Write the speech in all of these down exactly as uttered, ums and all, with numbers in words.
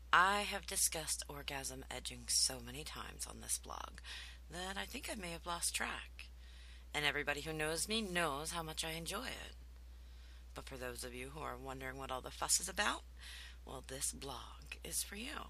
I have discussed orgasm edging so many times on this blog that I think I may have lost track. And everybody who knows me knows how much I enjoy it. But for those of you who are wondering what all the fuss is about, well, this blog is for you.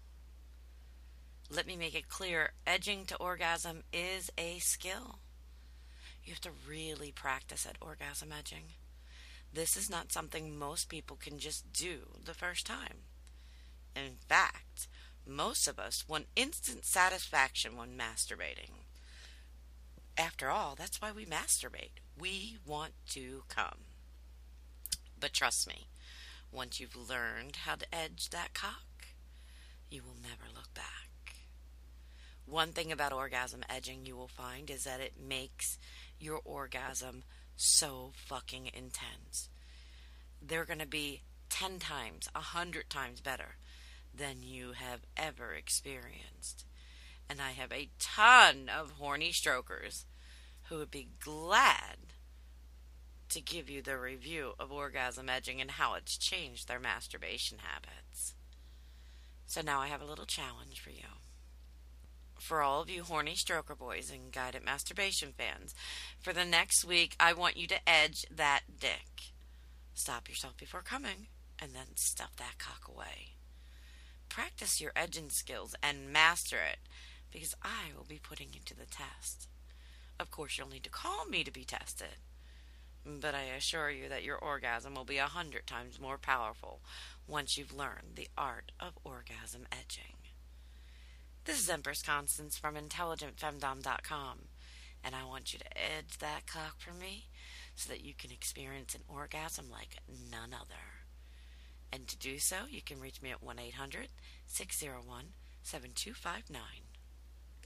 Let me make it clear, edging to orgasm is a skill. You have to really practice at orgasm edging. This is not something most people can just do the first time. In fact, most of us want instant satisfaction when masturbating. After all, that's why we masturbate. We want to come. But trust me, once you've learned how to edge that cock, you will never look back. One thing about orgasm edging you will find is that it makes your orgasm so fucking intense. They're going to be ten times, a hundred times better than you have ever experienced. And I have a ton of horny strokers who would be glad to give you the review of orgasm edging and how it's changed their masturbation habits. So now I have a little challenge for you. For all of you horny stroker boys and guided masturbation fans, for the next week I want you to edge that dick. Stop yourself before coming and then stuff that cock away. Practice your edging skills and master it, because I will be putting you to the test. Of course, you'll need to call me to be tested, but I assure you that your orgasm will be a hundred times more powerful once you've learned the art of orgasm edging. This is Empress Constance from intelligent femdom dot com, and I want you to edge that cock for me so that you can experience an orgasm like none other. And to do so, you can reach me at one eight hundred, six oh one, seven two five nine.